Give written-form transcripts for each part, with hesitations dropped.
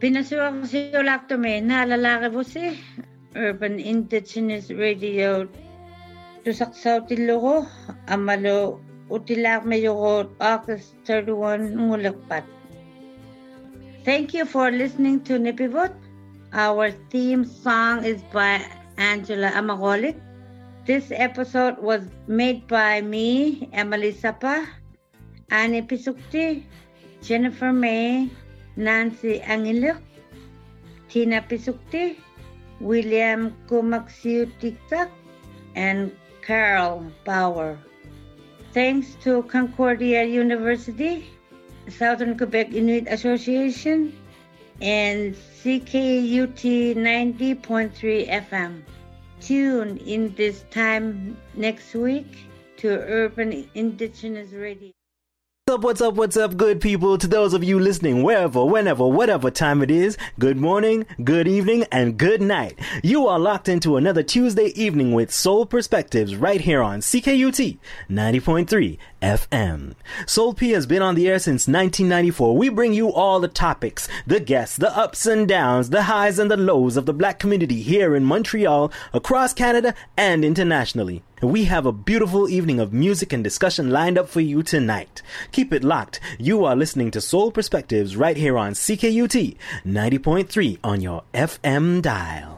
Pinasuakasiolaktomi naalalaaqivusi Urban Indigenous Radio tusaqsautillugu amalu utilaaqmiyugu August 31 ngulekpat. Thank you for listening to Nipivut. Our theme song is by Angela Amagolik. This episode was made by me, Emily Sapa, Annie Pisukti, Jennifer May, Nancy Angilik, Tina Pisukti, William Kumaksiu Tiktak, and Carol Bauer. Thanks to Concordia University, Southern Quebec Inuit Association, and CKUT 90.3 FM. Tune in this time next week to Urban Indigenous Radio. What's up, good people? To those of you listening, wherever, whenever, whatever time it is, good morning, good evening, and good night. You are locked into another Tuesday evening with Soul Perspectives right here on CKUT 90.3 FM. Soul P has been on the air since 1994. We bring you all the topics, the guests, the ups and downs, the highs and the lows of the Black community here in Montreal, across Canada, and internationally. We have a beautiful evening of music and discussion lined up for you tonight. Keep it locked. You are listening to Soul Perspectives right here on CKUT 90.3 on your FM dial.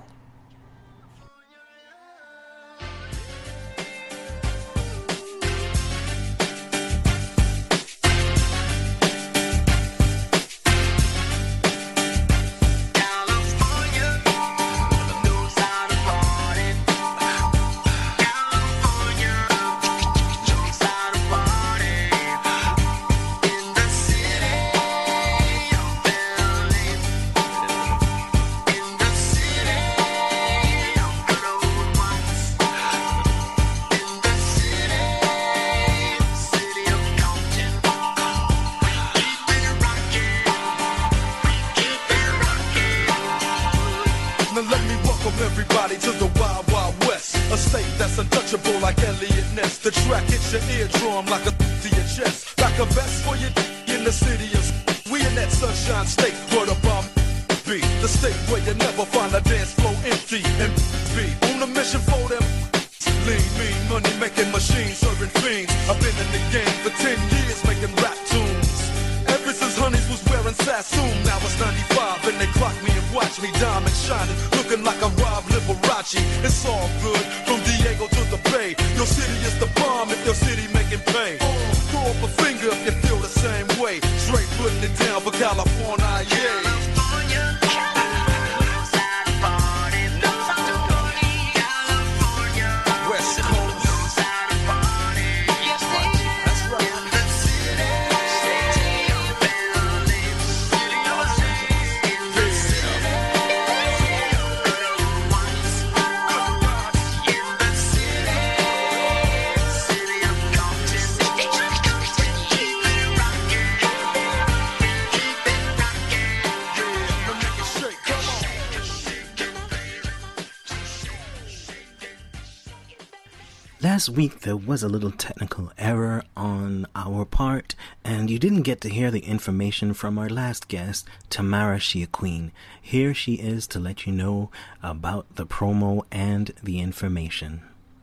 Last week there was a little technical error on our part, and you didn't get to hear the information from our last guest, Tamara Shea Queen. Here she is to let you know about the promo and the information.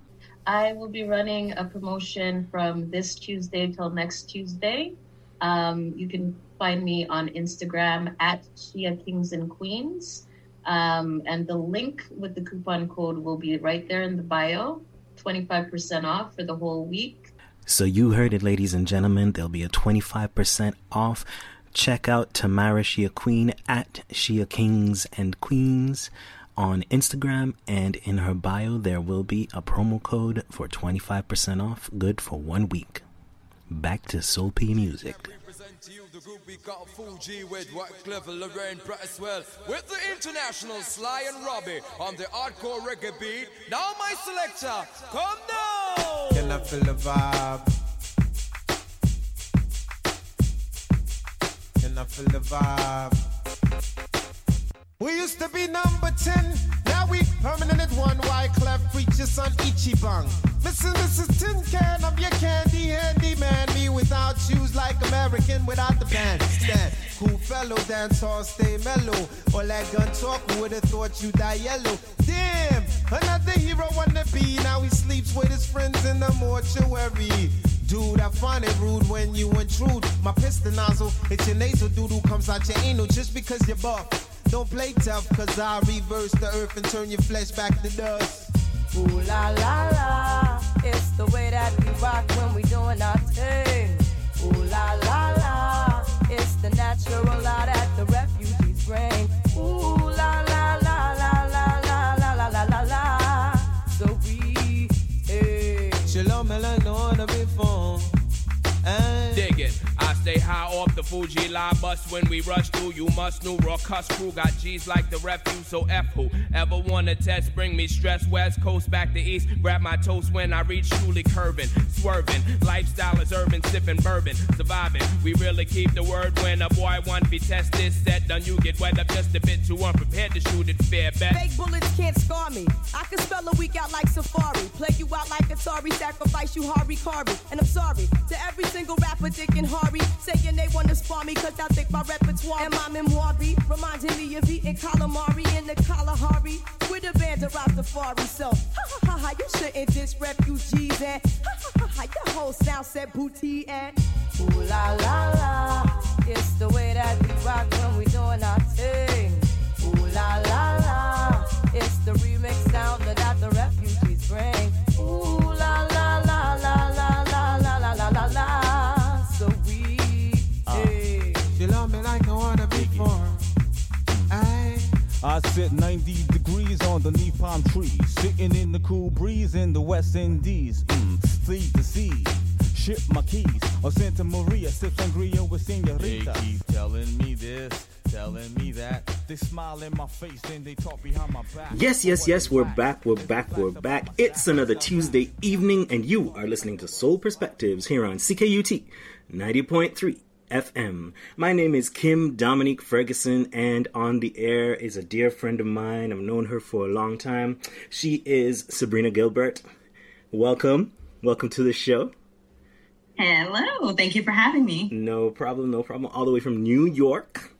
I will be running a promotion from this Tuesday till next Tuesday. You can find me on Instagram at Shea Kings and Queens. And the link with the coupon code will be right there in the bio. 25% off for the whole week. So you heard it, ladies and gentlemen. There'll be a 25% off. Check out Tamara Shea Queen at Shea Kings and Queens on Instagram, and in her bio there will be a promo code for 25% off, good for 1 week. Back to Soul P Music. To you, the group we got Fuji with Wycliffe, Lorraine Braswell, with the international Sly and Robbie on the hardcore reggae beat. Now my selector, come down! Can I feel the vibe? Can I feel the vibe? We used to be number 10, now we permanent at 1. Wycliffe preaches on Ichiban. Mrs. Tin Can, I'm your candy handy man. Me without shoes like American without the bandstand. Cool fellow, dance hall, stay mellow. All that gun talk, who would've thought you die yellow? Damn, another hero wanna be. Now he sleeps with his friends in the mortuary. Dude, I find it rude when you intrude. My piston nozzle, it's your nasal doodle comes out your anal just because you're buff. Don't play tough, cause I reverse the earth and turn your flesh back to dust. Ooh la la la, it's the way that we rock when we doing our thing. Ooh la la la, it's the natural law that the refugees bring. Ooh la la la la la la la la la la la. So we, hey. Shalom melanoma before. Dig it. I stay high off the Fuji line bus when we rush through. You must know raw cuss crew got G's like the refuse. So F who ever wanna test, bring me stress. West Coast back to East, grab my toast when I reach truly curving, swerving. Lifestyle is urban, sipping bourbon, surviving. We really keep the word when a boy want be tested. Set done, you get wet up just a bit too unprepared to shoot it fair bet. Fake bullets can't scar me. I can spell a week out like Safari, play you out like Atari, sacrifice you Hari Kari. And I'm sorry to every single rapper, Dick and Hari, saying they wanna spar me cause I think my repertoire and my memoir be reminding me of eating calamari in the Kalahari with a band of Rastafari. So, ha ha ha ha, you shouldn't diss refugees and ha ha ha ha, your whole sound said booty and ooh la la la, it's the way that we rock when we doing our thing. Ooh la la la, it's the remix sound that the refugees bring. Ooh la la la la la la la la la la la. So we, hey. You love me like I wanna be for. I sit 90 degrees underneath palm trees, sitting in the cool breeze in the West Indies. Sea to sea, ship my keys. Or Santa Maria, sip sangria with senorita. They keep telling me this, telling me that. They smile in my face and they talk behind my back. Yes, we're back. It's another Tuesday evening, and you are listening to Soul Perspectives here on CKUT 90.3 FM. My name is Kim Dominique Ferguson, and on the air is a dear friend of mine. I've known her for a long time. She is Sabrina Gilbert. Welcome to the show. Hello, thank you for having me. No problem. All the way from New York.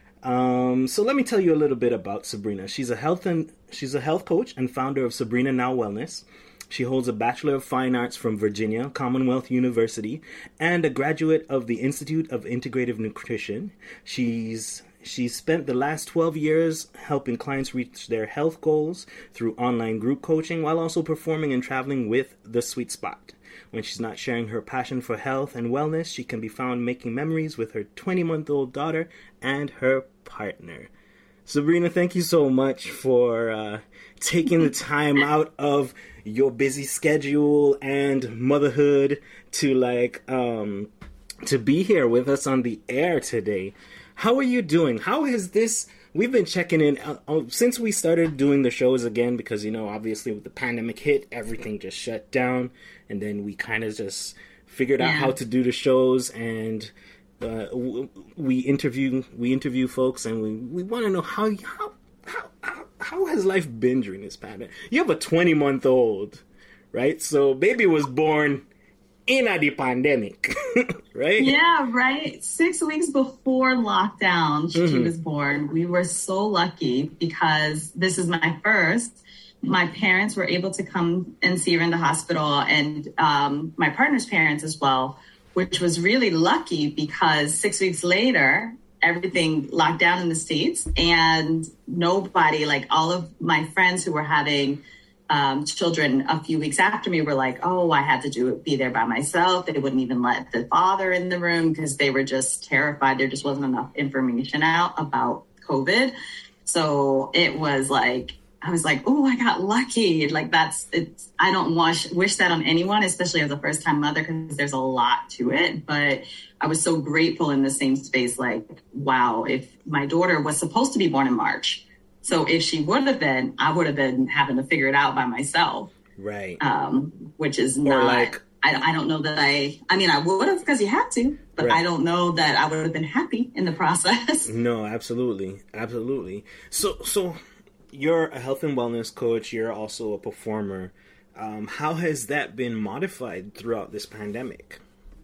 So let me tell you a little bit about Sabrina. She's a health coach and founder of Sabrina Now Wellness. She holds a Bachelor of Fine Arts from Virginia Commonwealth University and a graduate of the Institute of Integrative Nutrition. She's spent the last 12 years helping clients reach their health goals through online group coaching while also performing and traveling with The Sweet Spot. When she's not sharing her passion for health and wellness, she can be found making memories with her 20-month-old daughter and her partner. Sabrina, thank you so much for taking the time out of your busy schedule and motherhood to be here with us on the air today. How are you doing? How has this... We've been checking in since we started doing the shows again because, obviously with the pandemic hit, everything just shut down. And then we kind of just figured out how to do the shows, and we interview folks, and we want to know how has life been during this pandemic. You have a 20-month-old, right? So baby was born in the pandemic, right? Yeah, right. 6 weeks before lockdown, she was born. We were so lucky because this is my first. My parents were able to come and see her in the hospital, and my partner's parents as well, which was really lucky because 6 weeks later, everything locked down in the States, and nobody, like all of my friends who were having children a few weeks after me were like, oh, I had to be there by myself. They wouldn't even let the father in the room because they were just terrified. There just wasn't enough information out about COVID. So it was like, I was like, oh, I got lucky. Like I don't wish that on anyone, especially as a first time mother, because there's a lot to it. But I was so grateful in the same space. Like, wow, if my daughter was supposed to be born in March, so if she would have been, I would have been having to figure it out by myself. Right. Which is not, like, I don't know that I would have because you have to, but right. I don't know that I would have been happy in the process. No, absolutely. Absolutely. So you're a health and wellness coach. You're also a performer. How has that been modified throughout this pandemic?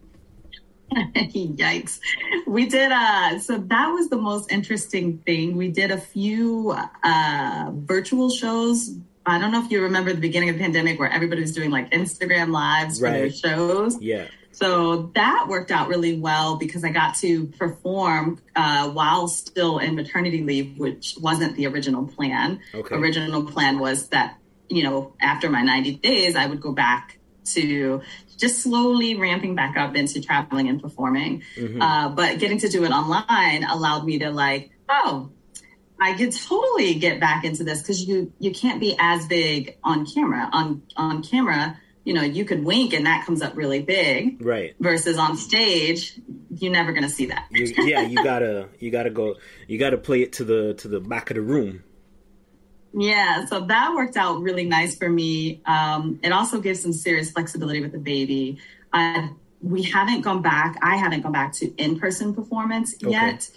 Yikes. We did, so that was the most interesting thing. We did a few virtual shows. I don't know if you remember the beginning of the pandemic where everybody was doing like Instagram lives for their shows. Yeah. So that worked out really well because I got to perform while still in maternity leave, which wasn't the original plan. Okay. Original plan was that, you know, after my 90 days, I would go back to just slowly ramping back up into traveling and performing. But getting to do it online allowed me to like, oh, I could totally get back into this because you can't be as big on camera. On camera, you know, you could wink and that comes up really big. Right. Versus on stage, you're never going to see that. You gotta play it to the back of the room. Yeah, so that worked out really nice for me. It also gives some serious flexibility with the baby. We haven't gone back. I haven't gone back to in-person performance yet.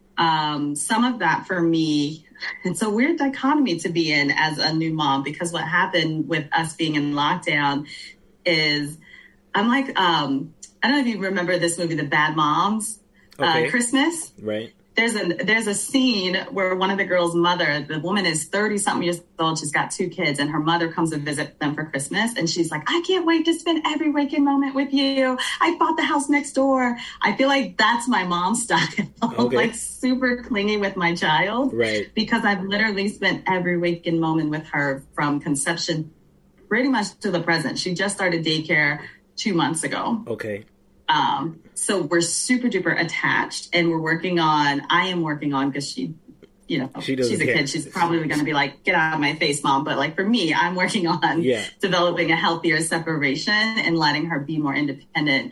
Some of that for me, it's a weird dichotomy to be in as a new mom, because what happened with us being in lockdown is I'm like, I don't know if you remember this movie, The Bad Moms, Christmas. Right. There's a scene where one of the girls' mother, the woman is 30-something years old. She's got 2 kids, and her mother comes to visit them for Christmas. And she's like, I can't wait to spend every waking moment with you. I bought the house next door. I feel like that's my mom style, like super clingy with my child. Right. Because I've literally spent every waking moment with her from conception pretty much to the present. She just started daycare 2 months ago. Okay. So we're super duper attached, and I am working on, because she's a kid. She's probably going to be like, get out of my face, mom. But like for me, I'm working on developing a healthier separation and letting her be more independent.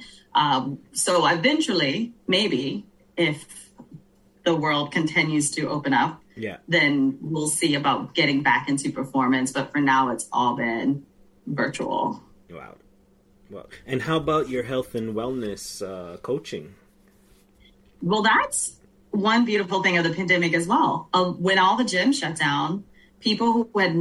So eventually, maybe if the world continues to open up, then we'll see about getting back into performance. But for now, it's all been virtual. Wow. Well, and how about your health and wellness coaching? Well, that's one beautiful thing of the pandemic as well. When all the gyms shut down, people who had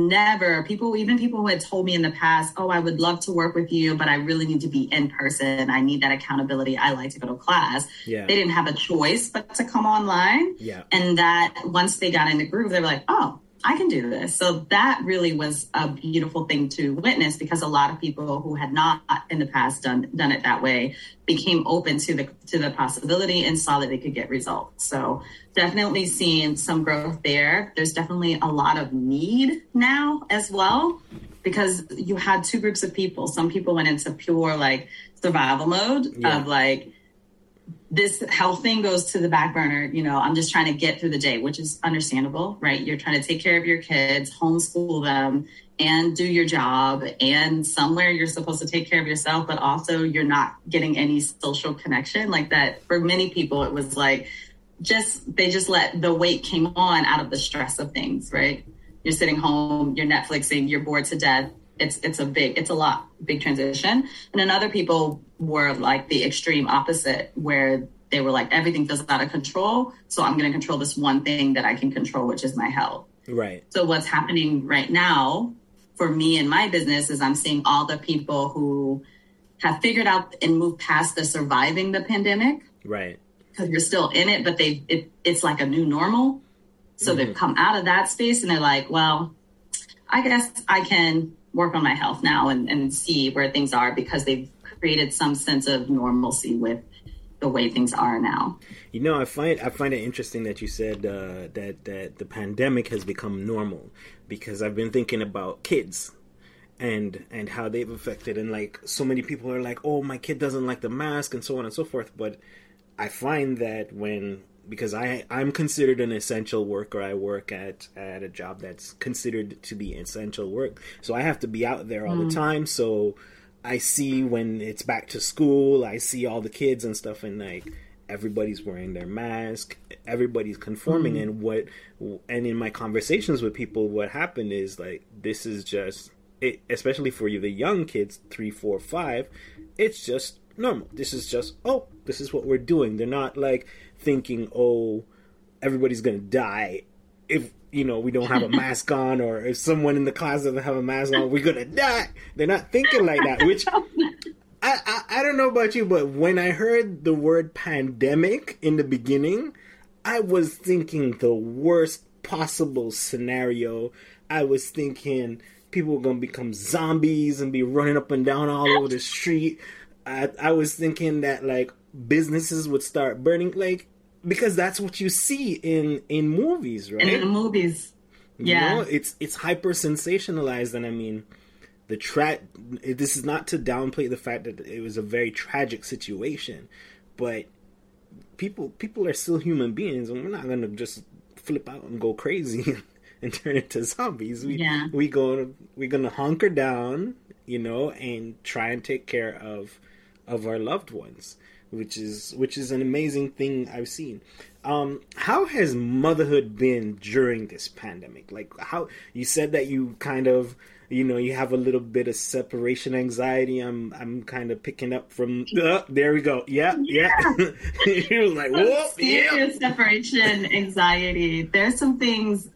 told me in the past, oh, I would love to work with you, but I really need to be in person. I need that accountability. I like to go to class. Yeah. They didn't have a choice but to come online. Yeah. And that once they got in the groove, they were like, oh, I can do this. So that really was a beautiful thing to witness, because a lot of people who had not in the past done it that way became open to the possibility and saw that they could get results. So definitely seeing some growth there. There's definitely a lot of need now as well, because you had 2 groups of people. Some people went into pure like survival mode of like, this health thing goes to the back burner. You know, I'm just trying to get through the day, which is understandable, right? You're trying to take care of your kids, homeschool them, and do your job. And somewhere you're supposed to take care of yourself, but also you're not getting any social connection like that. For many people, it was like, they just let the weight came on out of the stress of things, right? You're sitting home, you're Netflixing, you're bored to death. It's a big transition. And then other people were like the extreme opposite, where they were like, everything feels out of control. So I'm going to control this one thing that I can control, which is my health. Right. So what's happening right now for me and my business is I'm seeing all the people who have figured out and moved past the surviving the pandemic. Right. Because you're still in it, but it's like a new normal. So they've come out of that space and they're like, well, I guess I can work on my health now and see where things are, because they've created some sense of normalcy with the way things are now. You know, I find it interesting that you said that the pandemic has become normal, because I've been thinking about kids and how they've affected, and like so many people are like, oh, my kid doesn't like the mask and so on and so forth. But I find that because I'm considered an essential worker. I work at a job that's considered to be essential work. So I have to be out there all the time. So I see when it's back to school, I see all the kids and stuff, and like everybody's wearing their mask, everybody's conforming. And in my conversations with people, what happened is like, this is just it, especially for you, the young kids, 3, 4, 5, it's just normal. This is just, this is what we're doing. They're not like thinking, everybody's gonna die if, you know, we don't have a mask on, or if someone in the class doesn't have a mask on, we're gonna die. They're not thinking like that, which I don't know about you, but when I heard the word pandemic in the beginning, I was thinking the worst possible scenario. I was thinking people were going to become zombies and be running up and down all over the street. I was thinking that, like, businesses would start burning, like, because that's what you see in movies, right? In the movies. Yeah. You know, it's hyper sensationalized, and I mean, this is not to downplay the fact that it was a very tragic situation, but people are still human beings, and we're not going to just flip out and go crazy and turn into zombies. We're gonna hunker down, you know, and try and take care of our loved ones, which is an amazing thing I've seen. How has motherhood been during this pandemic? Like, how you said that you kind of, you know, you have a little bit of separation anxiety. I'm kind of picking up from. There we go. Yeah. He was like, whoa, serious separation anxiety. There's some things.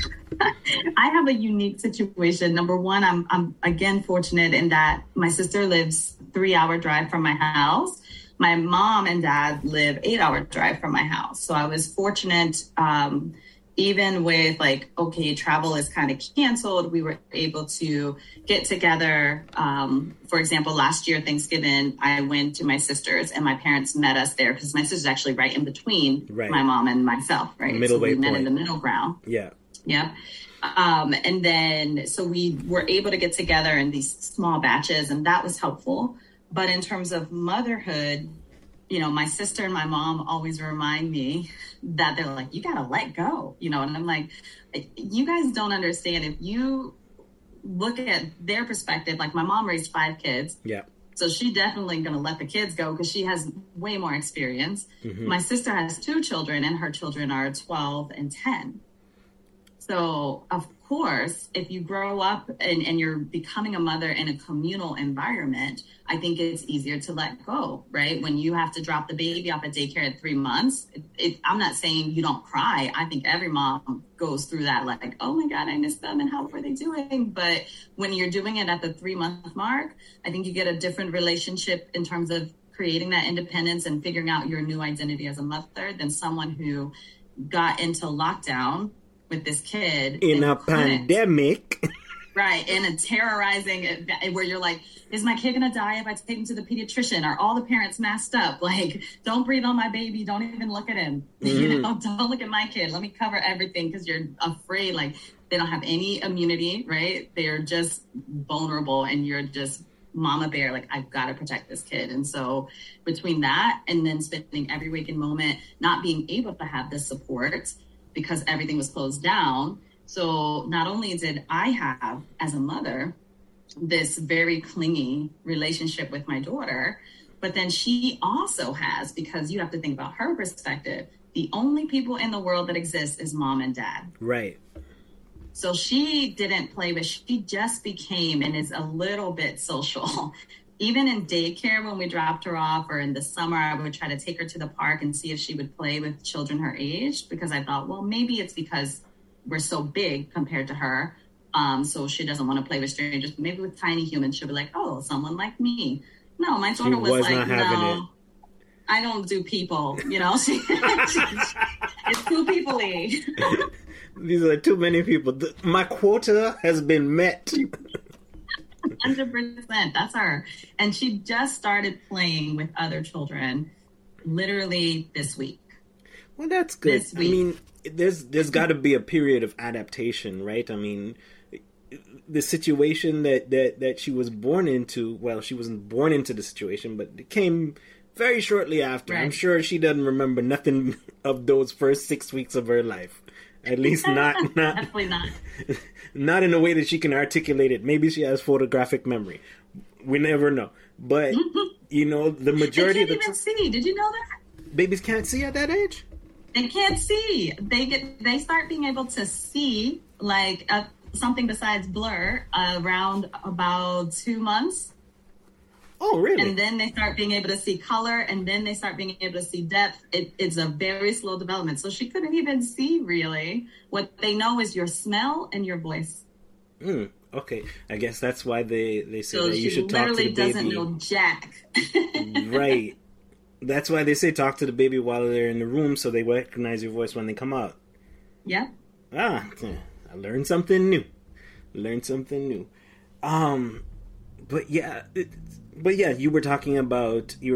I have a unique situation. Number one, I'm again fortunate in that my sister lives 3-hour drive from my house. My mom and dad live 8-hour drive from my house. So I was fortunate. Even with, like, okay, travel is kind of canceled, we were able to get together. For example, last year, Thanksgiving, I went to my sister's and my parents met us there because my sister's actually right in between my mom and myself, right? Middle way so we met point. in the middle ground. Yeah. Yep. And then, so we were able to get together in these small batches, and that was helpful. But in terms of motherhood, you know, my sister and my mom always remind me that they're like, you got to let go, you know, and I'm like, you guys don't understand. If you look at their perspective, like my mom raised 5 kids. Yeah. So she definitely going to let the kids go because she has way more experience. Mm-hmm. My sister has 2 children and her children are 12 and 10. So, of course, if you grow up and you're becoming a mother in a communal environment, I think it's easier to let go, right? When you have to drop the baby off at daycare at 3 months, I'm not saying you don't cry. I think every mom goes through that, like, oh my God, I miss them and how are they doing? But when you're doing it at the 3-month mark, I think you get a different relationship in terms of creating that independence and figuring out your new identity as a mother than someone who got into lockdown with this kid in a pandemic, right? In a terrorizing, where you're like, is my kid gonna die if I take him to the pediatrician? Are all the parents masked up? Like, don't breathe on my baby. Don't even look at him. Mm-hmm. You know, don't look at my kid. Let me cover everything because you're afraid. Like, they don't have any immunity, right? They are just vulnerable, and you're just mama bear. Like, I've got to protect this kid. And so between that and then spending every waking moment not being able to have this support because everything was closed down. So not only did I have, as a mother, this very clingy relationship with my daughter, but then she also has, because you have to think about her perspective, the only people in the world that exist is mom and dad. Right. So she didn't play with, she just became and is a little bit social. Even in daycare, when we dropped her off, or in the summer, I would try to take her to the park and see if she would play with children her age, because I thought, well, maybe it's because we're so big compared to her. So she doesn't want to play with strangers. But maybe with tiny humans, she'll be like, oh, someone like me. No, my daughter was like, no, I don't do people. You know, it's too people-y. These are too many people. My quota has been met. 100%. That's her. And she just started playing with other children literally this week. Well, that's good. I mean, there's got to be a period of adaptation, right? I mean, the situation that she was born into, well, she wasn't born into the situation, but it came very shortly after. Right. I'm sure she doesn't remember nothing of those first 6 weeks of her life. At least not definitely not. Not in a way that she can articulate it. Maybe she has photographic memory. We never know. But you know, the majority of the even see. Did you know that? Babies can't see at that age? They can't see. They start being able to see like something besides blur around about 2 months. Oh, really? And then they start being able to see color, and then they start being able to see depth. It's a very slow development. So she couldn't even see, really. What they know is your smell and your voice. Okay. I guess that's why they say that you should talk to the baby. So she literally doesn't know jack. Right. That's why they say talk to the baby while they're in the room so they recognize your voice when they come out. Yeah. I learned something new. But yeah, you were talking about. No,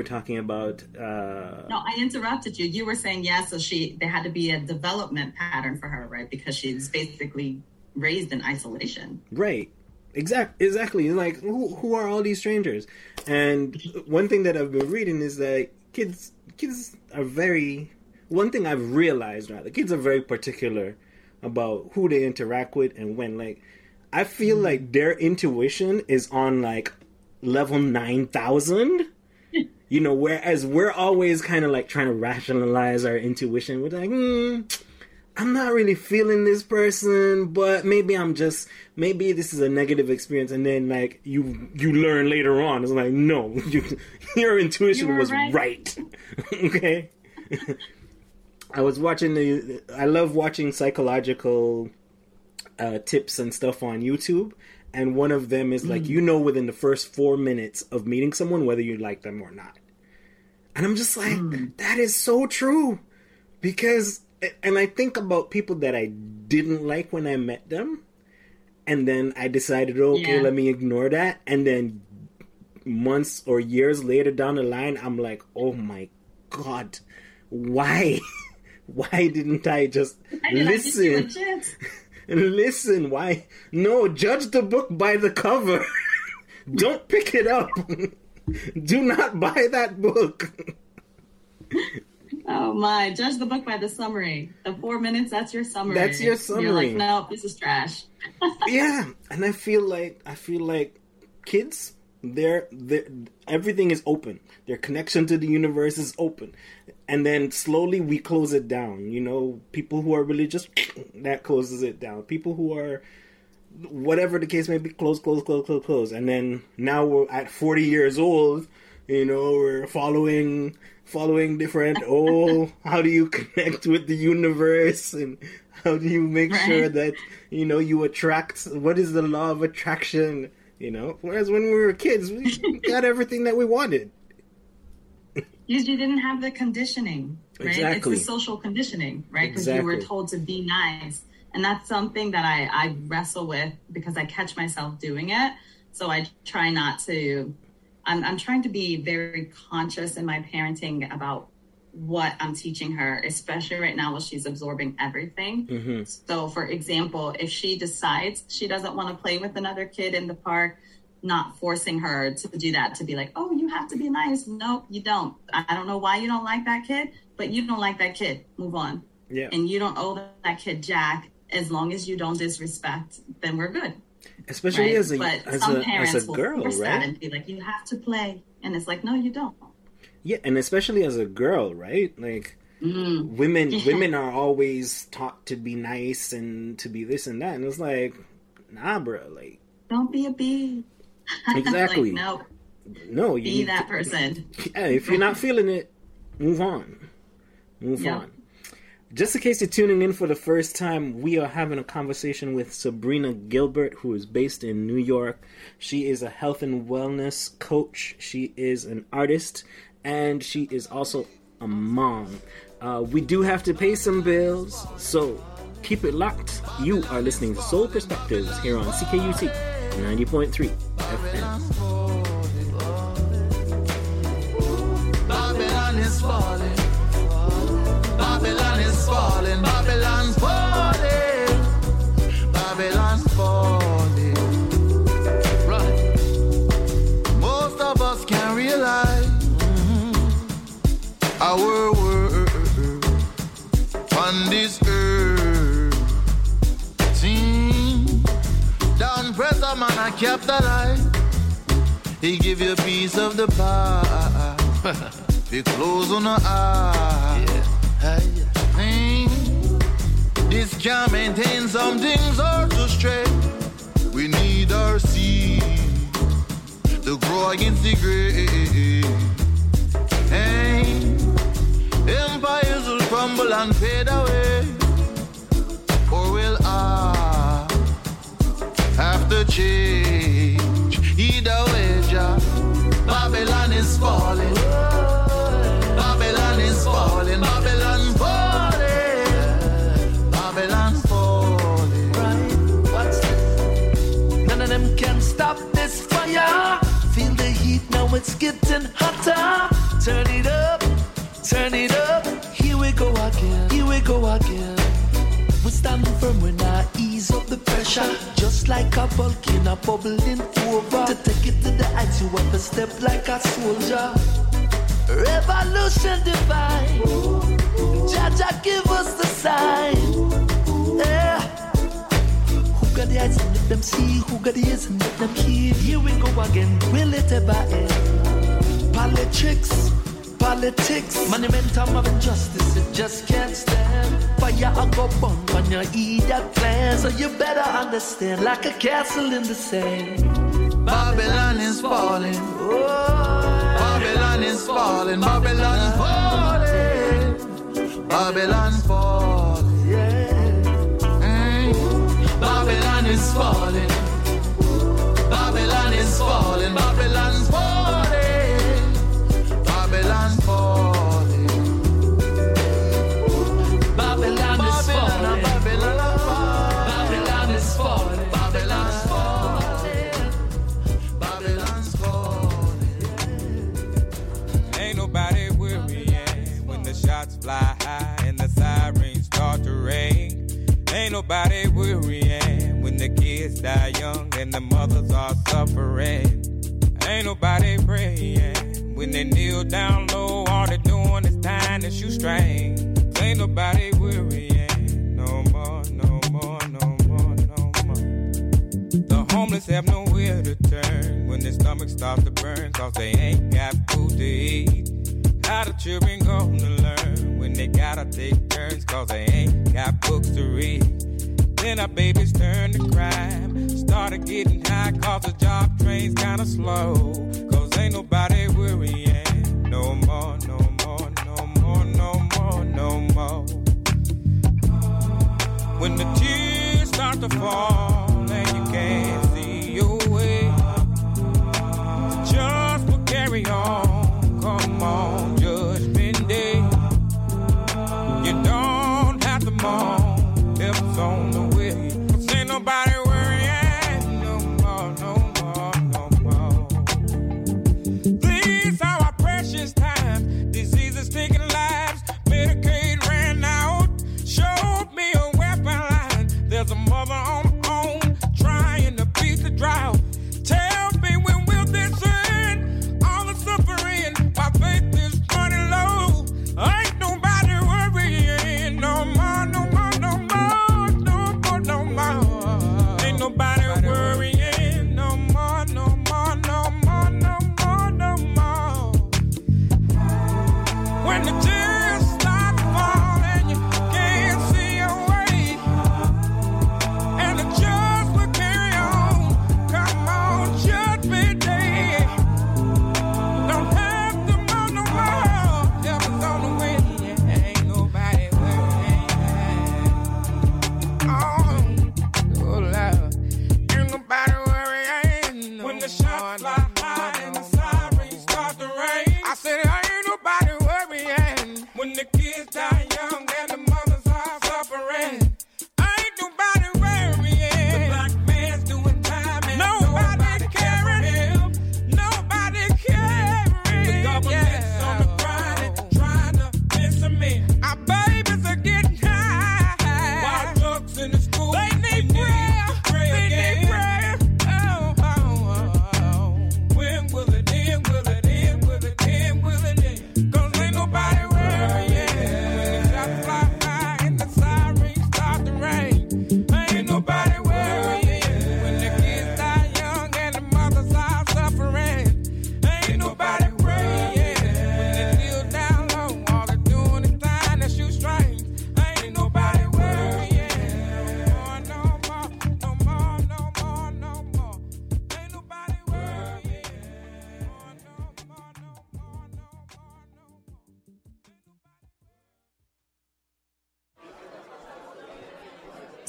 I interrupted you. You were saying so there had to be a development pattern for her, right? Because she's basically raised in isolation. Right. Exactly. Like who are all these strangers? And one thing that I've been reading is that kids are very. One thing I've realized, the kids are very particular about who they interact with and when. Like, I feel like their intuition is on like level 9,000. Whereas we're always kind of like trying to rationalize our intuition. We're like, I'm not really feeling this person, but maybe this is a negative experience. And then like you learn later on, it's like, no, your intuition was right. Okay. I love watching psychological tips and stuff on YouTube. And one of them is like, within the first 4 minutes of meeting someone, whether you like them or not. And I'm just like, that is so true. Because, and I think about people that I didn't like when I met them. And then I decided, let me ignore that. And then months or years later down the line, I'm like, oh my God, why? Why didn't I just listen? Listen, why? No, judge the book by the cover. Don't pick it up. Do not buy that book. Oh my, judge the book by the summary. The 4 minutes, that's your summary. That's your summary. You're like, no, this is trash. Yeah, and I feel like kids, they're everything is open. Their connection to the universe is open. And then slowly we close it down. People who are religious, that closes it down. People who are, whatever the case may be, close. And then now we're at 40 years old, we're following different, how do you connect with the universe? And how do you make sure that, you attract, what is the law of attraction? Whereas when we were kids, we got everything that we wanted. You didn't have the conditioning, right? Exactly. It's the social conditioning, right? Because you were told to be nice. And that's something that I wrestle with because I catch myself doing it. So I try not to, I'm trying to be very conscious in my parenting about what I'm teaching her, especially right now while she's absorbing everything. Mm-hmm. So for example, if she decides she doesn't want to play with another kid in the park, not forcing her to do that, to be like, oh, you have to be nice. No, you don't. I don't know why you don't like that kid, but you don't like that kid. Move on. Yeah. And you don't owe that kid jack. As long as you don't disrespect, then we're good. Especially right? as a girl, will force right? That and be like, you have to play. And it's like, no, you don't. Yeah, and especially as a girl, right? Like, women are always taught to be nice and to be this and that. And it's like, nah, bro. Like, don't be a bee. Exactly. Like, no, you be that person. Yeah, if you're not feeling it, move on. Move on. Just in case you're tuning in for the first time, we are having a conversation with Sabrina Gilbert, who is based in New York. She is a health and wellness coach. She is an artist, and she is also a mom. We do have to pay some bills, so keep it locked. You are listening to Soul Perspectives here on CKUT 90.3 FM. Babylon is falling. Babylon is falling. Babylon's falling. Babylon's falling. Right. Most of us can't realize our world on this earth. See, down pressure man, I kept alive. He give you a piece of the pie. Be close on the eye. This can't maintain, some things are too straight. We need our seed to grow against the grave. Hey, empires will crumble and fade away, or will I have to change? Either way, Jah, Babylon is falling. Babylon is falling. Babylon falling. Babylon falling. Right, what's that? None of them can stop this fire. Feel the heat, now it's getting hotter. Turn it up, turn it up. Here we go again, here we go again. We stand firm when I ease up the pressure. Just like a volcano bubbling over. To take it to the heights, you have to step like a soldier. Revolution divine. Jaja give us the sign. Yeah. Who got the eyes and let them see? Who got the ears and let them hear? Here we go again, will it ever end? Politics, politics, monumentum of injustice, it just can't stand. Fire and go burn when you eat that plan. So you better understand, like a castle in the sand. Babylon is falling. Babylon is falling. Babylon falling. Babylon falling. Yeah. Babylon is falling. Babylon is falling. Babylon falling. Babylon falling. Babylon is falling. Babylon is falling. Babylon's falling. Babylon's falling. Ain't nobody worrying when the shots fly high and the sirens start to ring. Ain't nobody worrying when the kids die young and the mothers are suffering. Ain't nobody praying when they kneel down low. All they're doing is tying their shoestrings. Ain't nobody worrying no more, no more, no more, no more. The homeless have nowhere to turn when their stomachs start to burn, cause they ain't got food to eat. How the children gonna learn when they gotta take turns, cause they ain't got books to read? Then our babies turn to crime, started getting high, cause the job train's kinda slow. Cause ain't nobody worrying no more, no more, no more, no more, no more. When the tears start to fall and you can't see your way, just will carry on, come on, Judgment Day. You don't have to mourn, help's on the way. Cause ain't nobody worrying no more, no more, no more. These are our precious times, diseases taking lives, Medicaid ran out, showed me a weapon line. There's a mother on her own, trying to beat the drought. Tell me when will this end? All the suffering, my faith is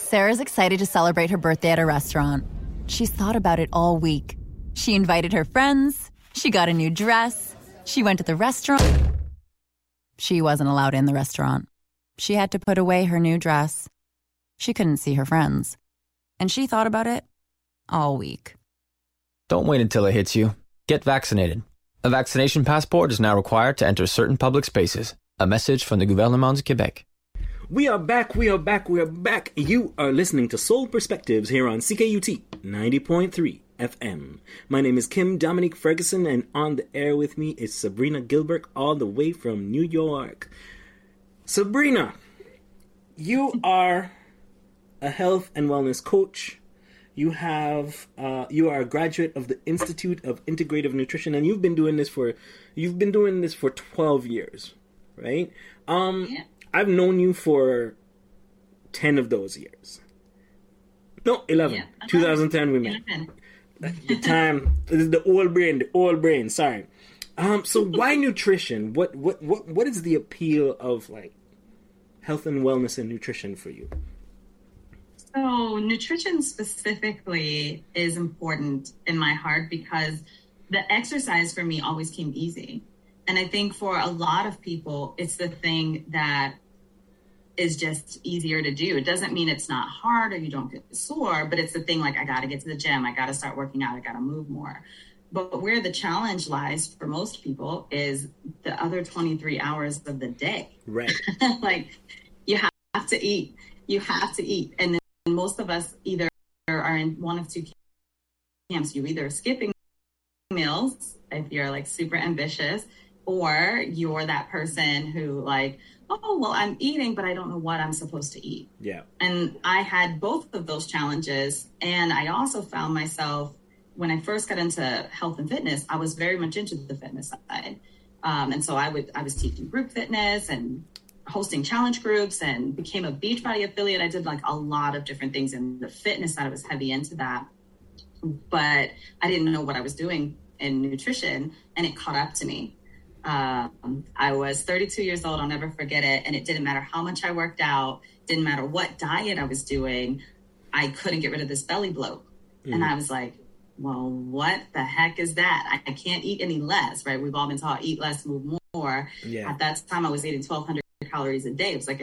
Sarah's excited to celebrate her birthday at a restaurant. She's thought about it all week. She invited her friends. She got a new dress. She went to the restaurant. She wasn't allowed in the restaurant. She had to put away her new dress. She couldn't see her friends. And she thought about it all week. Don't wait until it hits you. Get vaccinated. A vaccination passport is now required to enter certain public spaces. A message from the Gouvernement du Québec. We are back. You are listening to Soul Perspectives here on CKUT 90.3 FM. My name is Kim Dominique Ferguson, and on the air with me is Sabrina Gilbert, all the way from New York. Sabrina, you are a health and wellness coach. You are a graduate of the Institute of Integrative Nutrition, and you've been doing this for 12 years, right? Yeah. I've known you for 10 of those years. No, 11. Yeah, 2010 we met. The time, the old brain, sorry. So why nutrition? What is the appeal of like health and wellness and nutrition for you? So nutrition specifically is important in my heart because the exercise for me always came easy. And I think for a lot of people, it's the thing that is just easier to do. It doesn't mean it's not hard or you don't get sore, but it's the thing like, I got to get to the gym. I got to start working out. I got to move more. But where the challenge lies for most people is the other 23 hours of the day. Right. Like you have to eat. You have to eat. And then most of us either are in one of two camps. You either skipping meals if you're like super ambitious, or you're that person who like, oh, well, I'm eating, but I don't know what I'm supposed to eat. Yeah. And I had both of those challenges. And I also found myself, when I first got into health and fitness, I was very much into the fitness side. And so I was teaching group fitness and hosting challenge groups and became a Beachbody affiliate. I did like a lot of different things in the fitness side. I was heavy into that. But I didn't know what I was doing in nutrition, and it caught up to me. I was 32 years old. I'll never forget it. And it didn't matter how much I worked out, didn't matter what diet I was doing. I couldn't get rid of this belly bloat. And I was like, well, what the heck is that? I can't eat any less, right? We've all been taught eat less, move more. Yeah. At that time, I was eating 1,200 calories a day. It was like,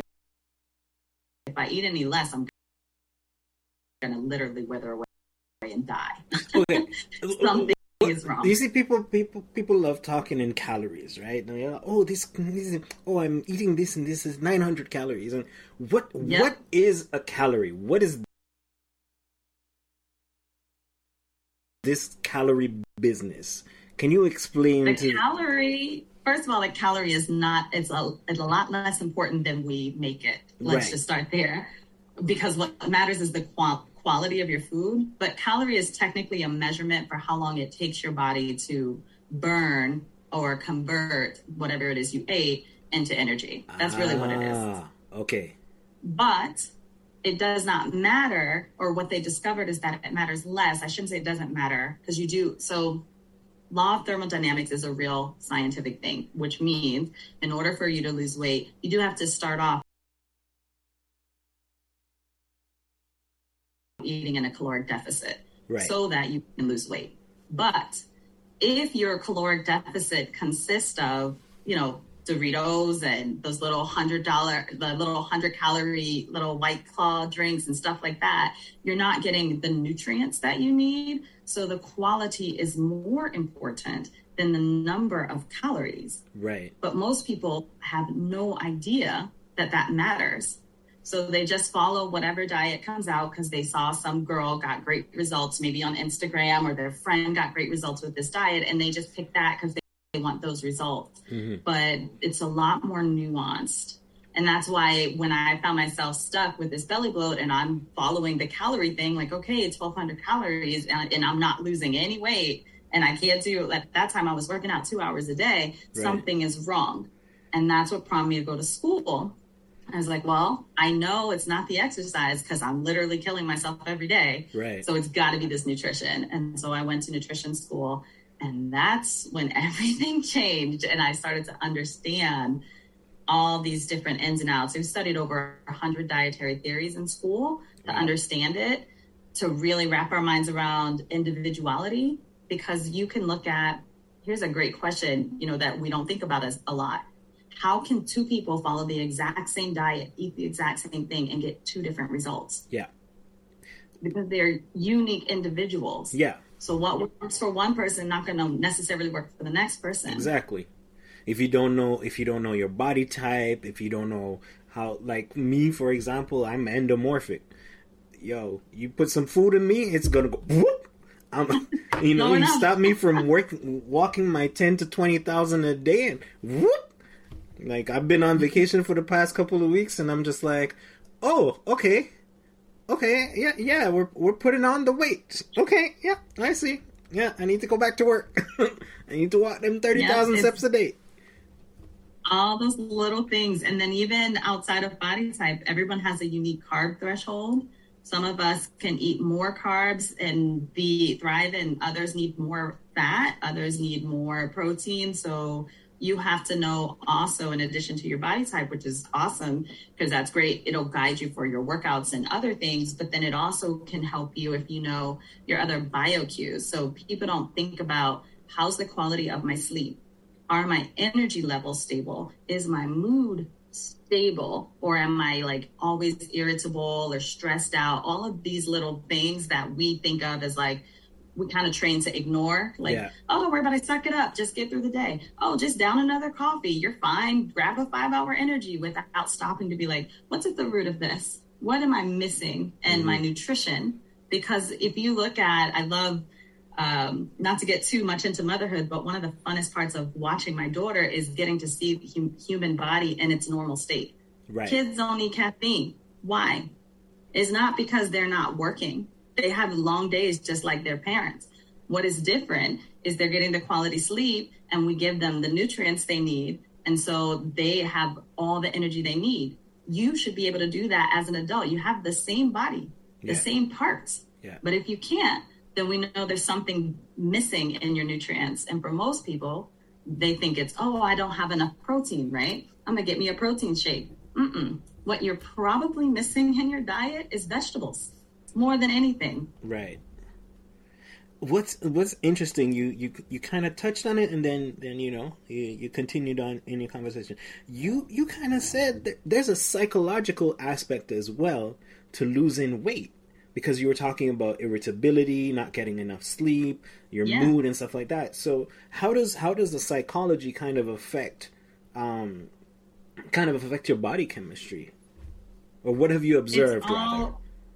if I eat any less, I'm going to literally wither away and die. Okay. Something is wrong. You see, people love talking in calories, right? Now, like, oh, this I'm eating this, and this is 900 calories. And what is a calorie? What is this calorie business? Can you explain? Calorie, first of all, the calorie is not, it's a lot less important than we make it. Let's just start there. Because what matters is the quality of your food, but calorie is technically a measurement for how long it takes your body to burn or convert whatever it is you ate into energy. That's really what it is. Okay. But it does not matter, or what they discovered is that it matters less. I shouldn't say it doesn't matter, because you do. So law of thermodynamics is a real scientific thing, which means in order for you to lose weight, you do have to start off eating in a caloric deficit so that you can lose weight. But if your caloric deficit consists of, Doritos and those little $100 calorie little White Claw drinks and stuff like that, you're not getting the nutrients that you need. So the quality is more important than the number of calories. Right. But most people have no idea that matters. So they just follow whatever diet comes out because they saw some girl got great results maybe on Instagram, or their friend got great results with this diet, and they just pick that because they want those results. Mm-hmm. But it's a lot more nuanced. And that's why when I found myself stuck with this belly bloat and I'm following the calorie thing, like, okay, it's 1,200 calories and I'm not losing any weight, and I can't do, at that time I was working out 2 hours a day, something is wrong. And that's what prompted me to go to school. I was like, well, I know it's not the exercise because I'm literally killing myself every day. Right. So it's got to be this nutrition. And so I went to nutrition school, and that's when everything changed. And I started to understand all these different ins and outs. We've studied over 100 dietary theories in school to understand it, to really wrap our minds around individuality, because you can look at, here's a great question, that we don't think about as a lot. How can two people follow the exact same diet, eat the exact same thing, and get two different results? Yeah. Because they're unique individuals. Yeah. So what works for one person not going to necessarily work for the next person. Exactly. If you don't know your body type, if you don't know how, like me, for example, I'm endomorphic. Yo, you put some food in me, it's gonna go whoop. You stop me from walking my 10 to 20,000 a day, and whoop. Like, I've been on vacation for the past couple of weeks, and I'm just like, oh, okay, yeah, we're putting on the weight. Okay, yeah, I see. Yeah, I need to go back to work. I need to walk them 30,000 steps a day. All those little things. And then even outside of body type, everyone has a unique carb threshold. Some of us can eat more carbs and thrive, and others need more fat. Others need more protein. So you have to know also, in addition to your body type, which is awesome because that's great. It'll guide you for your workouts and other things, but then it also can help you if you know your other bio cues. So people don't think about, how's the quality of my sleep? Are my energy levels stable? Is my mood stable? Or am I like always irritable or stressed out? All of these little things that we think of as like, we kind of train to ignore, like, oh, don't worry about it, suck it up, just get through the day. Oh, just down another coffee, you're fine. Grab a 5-hour energy, without stopping to be like, what's at the root of this? What am I missing in my nutrition? Because if you look at, I love, not to get too much into motherhood, but one of the funnest parts of watching my daughter is getting to see the human body in its normal state. Right. Kids don't need caffeine. Why? It's not because they're not working. They have long days just like their parents. What is different is they're getting the quality sleep, and we give them the nutrients they need. And so they have all the energy they need. You should be able to do that as an adult. You have the same body, the same parts. Yeah. But if you can't, then we know there's something missing in your nutrients. And for most people, they think it's, oh, I don't have enough protein, right? I'm going to get me a protein shake. What you're probably missing in your diet is vegetables. More than anything. Right. What's interesting, you kind of touched on it, and then you continued on in your conversation. You kind of said that there's a psychological aspect as well to losing weight, because you were talking about irritability, not getting enough sleep, your mood and stuff like that. So how does the psychology kind of affect your body chemistry, or what have you observed rather?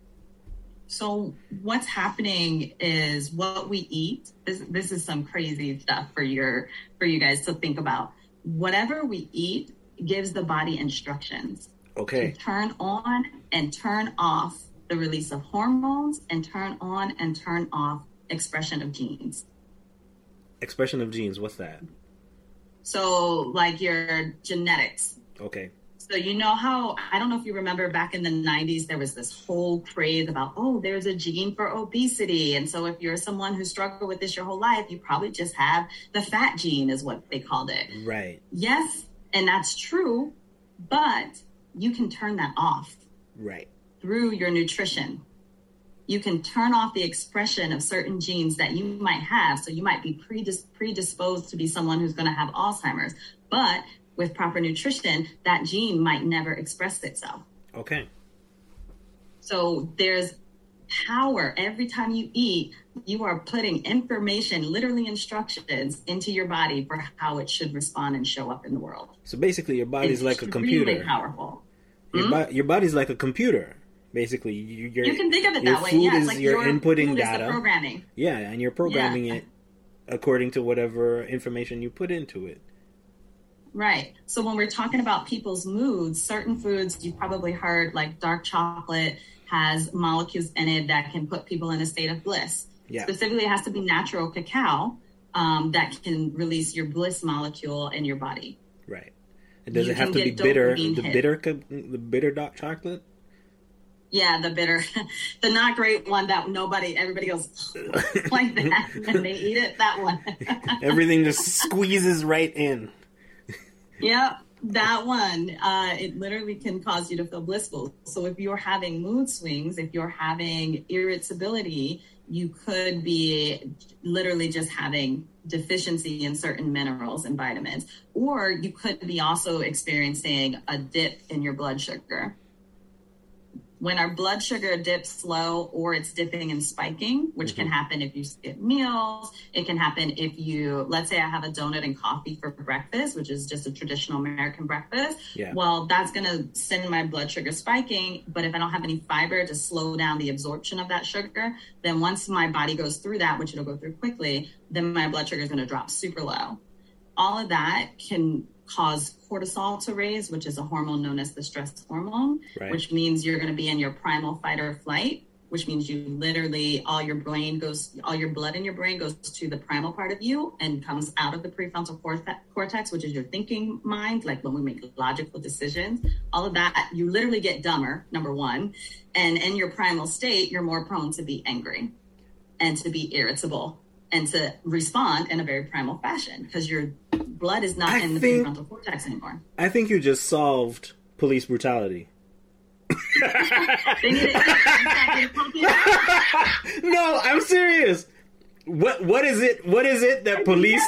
So what's happening is what we eat. This is some crazy stuff for you guys to think about. Whatever we eat gives the body instructions. Okay. To turn on and turn off the release of hormones, and turn on and turn off expression of genes. Expression of genes, what's that? So like your genetics. Okay. So you know how, I don't know if you remember back in the 90s, there was this whole craze about, oh, there's a gene for obesity. And so if you're someone who struggled with this your whole life, you probably just have the fat gene is what they called it. Right. Yes, and that's true, but you can turn that off. Right. Through your nutrition. You can turn off the expression of certain genes that you might have. So you might be predisposed to be someone who's going to have Alzheimer's, but with proper nutrition, that gene might never express itself. Okay. So there's power. Every time you eat, you are putting information, literally instructions, into your body for how it should respond and show up in the world. So basically your body's like a computer. It's really powerful. Your body's like a computer. Basically, you can think of it that way. Yeah, it's like you're inputting data. The programming. Yeah, and you're programming it according to whatever information you put into it. Right. So when we're talking about people's moods, certain foods you've probably heard, like dark chocolate has molecules in it that can put people in a state of bliss. Yeah. Specifically, it has to be natural cacao that can release your bliss molecule in your body. Right. And does it have to be bitter? The bitter dark chocolate? Yeah, the bitter, the not great one that everybody goes like that when they eat it, that one. Everything just squeezes right in. Yep. That one, it literally can cause you to feel blissful. So if you're having mood swings, if you're having irritability, you could be literally just having deficiency in certain minerals and vitamins. Or you could be also experiencing a dip in your blood sugar. When our blood sugar dips low, or it's dipping and spiking, which can happen if you skip meals. It can happen if you, let's say I have a donut and coffee for breakfast, which is just a traditional American breakfast. Yeah. Well, that's going to send my blood sugar spiking. But if I don't have any fiber to slow down the absorption of that sugar, then once my body goes through that, which it'll go through quickly, then my blood sugar is going to drop super low. All of that can cause cortisol to raise, which is a hormone known as the stress hormone, which means you're going to be in your primal fight or flight, which means you literally, all your blood in your brain goes to the primal part of you and comes out of the prefrontal cortex, which is your thinking mind, like when we make logical decisions. All of that, you literally get dumber, number one. And in your primal state, you're more prone to be angry and to be irritable and to respond in a very primal fashion because your blood is not in the prefrontal cortex anymore. I think you just solved police brutality. No, I'm serious. What is it? What is it that police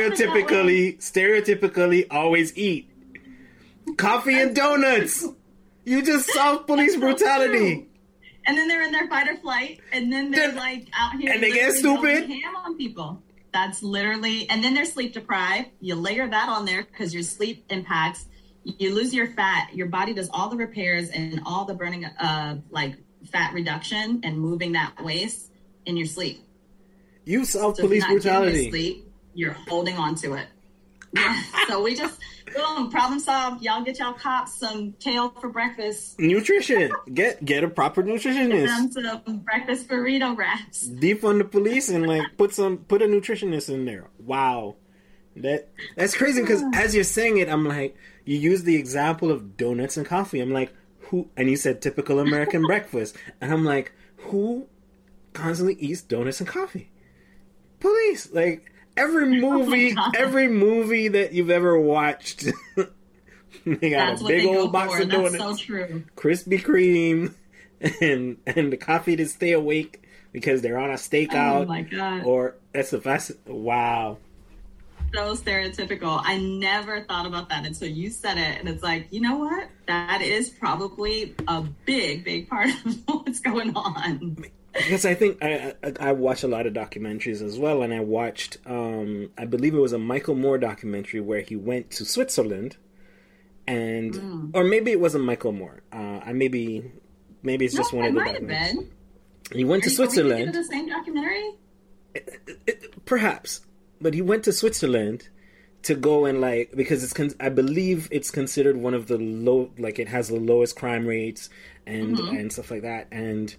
stereotypically always eat? Coffee and donuts. You just solved police brutality. And then they're in their fight or flight, and then they're like out here and they get stupid. Ham on people. That's literally, and then they're sleep deprived. You layer that on there because your sleep impacts. You lose your fat. Your body does all the repairs and all the burning of like fat reduction and moving that waste in your sleep. You solve police brutality. Sleep, you're holding on to it. Yeah. So we just boom, problem solved. Y'all get y'all cops some kale for breakfast. Nutrition. Get a proper nutritionist. Get them some breakfast burrito wraps. Defund the police and like put a nutritionist in there. Wow, that's crazy because as you're saying it, I'm like, you use the example of donuts and coffee. I'm like, who? And you said typical American breakfast, and I'm like, who constantly eats donuts and coffee? Police, like. Every movie that you've ever watched, they got a big old box of donuts, so true. Krispy Kreme, and the coffee to stay awake because they're on a stakeout. Oh my god! Or that's the fast. Wow. So stereotypical. I never thought about that until you said it, and it's like, you know what? That is probably a big part of what's going on. Because I think I watch a lot of documentaries as well, and I watched, I believe it was a Michael Moore documentary where he went to Switzerland, and or maybe it wasn't Michael Moore. Maybe it's just one of the documentaries. He went to Switzerland. Are we the same documentary? Perhaps, but he went to Switzerland to go and like because I believe it's considered one of the it has the lowest crime rates and stuff like that